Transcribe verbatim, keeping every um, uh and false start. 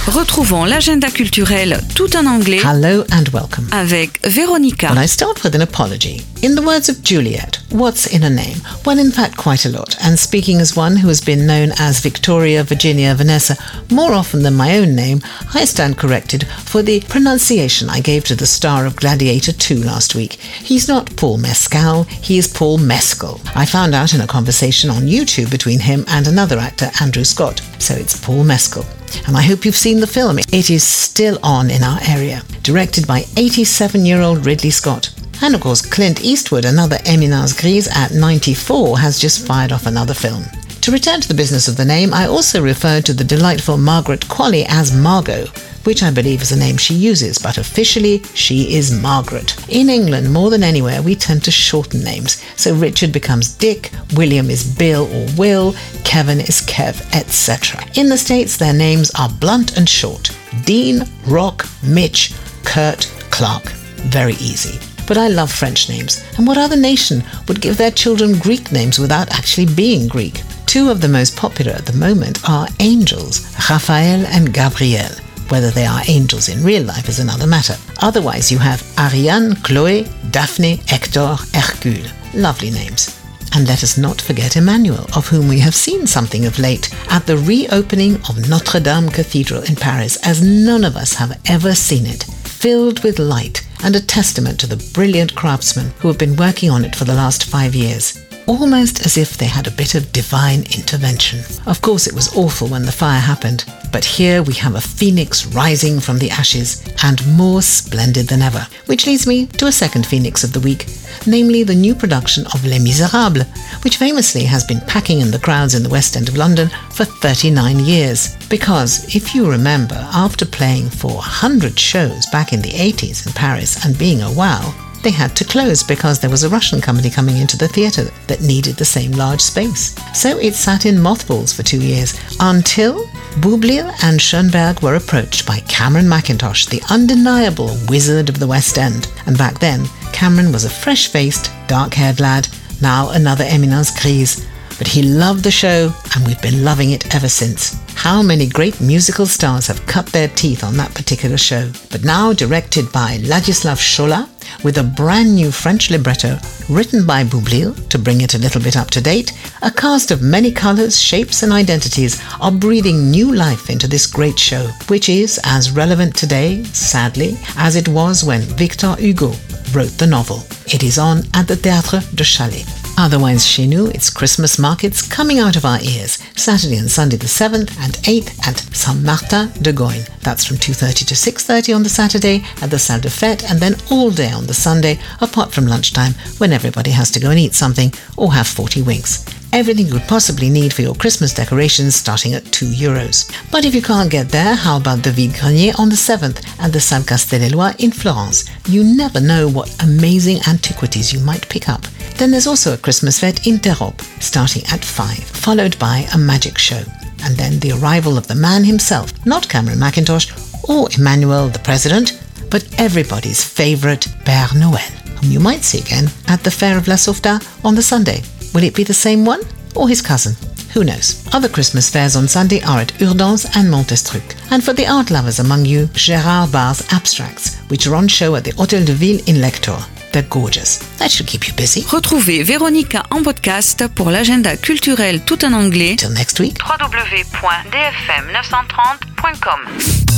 Retrouvons l'agenda culturel tout en anglais. Hello and welcome. Avec Véronica. Well, I start with an apology. In the words of Juliet, what's in a name? Well, in fact, quite a lot. And speaking as one who has been known as Victoria, Virginia, Vanessa more often than my own name, I stand corrected for the pronunciation I gave to the star of Gladiator two last week. He's not Paul Mescal, he is Paul Mescal. I found out in a conversation on YouTube between him and another actor, Andrew Scott. So it's Paul Mescal. And I hope you've seen the film. It is still on in our area. Directed by eighty-seven-year-old Ridley Scott. And of course, Clint Eastwood, another Eminence Grise at ninety-four, has just fired off another film. To return to the business of the name, I also referred to the delightful Margaret Qualley as Margot, which I believe is a name she uses, but officially she is Margaret. In England, more than anywhere, we tend to shorten names. So Richard becomes Dick, William is Bill or Will, Kevin is Kev, et cetera. In the States, their names are blunt and short. Dean, Rock, Mitch, Kurt, Clark. Very easy. But I love French names. And what other nation would give their children Greek names without actually being Greek? Two of the most popular at the moment are angels, Raphael and Gabriel. Whether they are angels in real life is another matter. Otherwise, you have Ariane, Chloe, Daphne, Hector, Hercule. Lovely names. And let us not forget Emmanuel, of whom we have seen something of late at the reopening of Notre Dame Cathedral in Paris, as none of us have ever seen it. Filled with light and a testament to the brilliant craftsmen who have been working on it for the last five years. Almost as if they had a bit of divine intervention. Of course, it was awful when the fire happened, but here we have a phoenix rising from the ashes and more splendid than ever. Which leads me to a second phoenix of the week, namely the new production of Les Miserables, which famously has been packing in the crowds in the West End of London for thirty-nine years. Because, if you remember, after playing for one hundred shows back in the eighties in Paris and being a wow, they had to close because there was a Russian company coming into the theatre that needed the same large space. So it sat in mothballs for two years until Boublil and Schoenberg were approached by Cameron Mackintosh, the undeniable wizard of the West End. And back then, Cameron was a fresh-faced, dark-haired lad, now another Eminence Grise. But he loved the show, and we've been loving it ever since. How many great musical stars have cut their teeth on that particular show. But now directed by Ladislav Schola, with a brand new French libretto written by Boublil to bring it a little bit up to date, a cast of many colours, shapes and identities are breathing new life into this great show, which is as relevant today, sadly, as it was when Victor Hugo wrote the novel. It is on at the Théâtre de Chalais. Otherwise, chez nous, it's Christmas markets coming out of our ears, Saturday and Sunday the seventh and eighth at Saint-Martin de Goyne. That's from two thirty to six thirty on the Saturday at the Salle de Fête, and then all day on the Sunday, apart from lunchtime, when everybody has to go and eat something or have forty winks. Everything you could possibly need for your Christmas decorations starting at two euros. But if you can't get there, how about the Vide-Grenier on the seventh at the Salle Castellellois in Florence? You never know what amazing antiquities you might pick up. Then there's also a Christmas fête in Terop, starting at five, followed by a magic show. And then the arrival of the man himself, not Cameron Mackintosh or Emmanuel the President, but everybody's favourite Père Noël, whom you might see again at the Fair of La Sauvetat on the Sunday. Will it be the same one or his cousin? Who knows? Other Christmas fairs on Sunday are at Urdance and Montestruc. And for the art lovers among you, Gérard Barr's abstracts, which are on show at the Hôtel de Ville in Lector. They're gorgeous. That should keep you busy. Retrouvez Véronica en podcast pour l'agenda culturel tout en anglais. Till next week. w w w point d f m neuf cent trente point com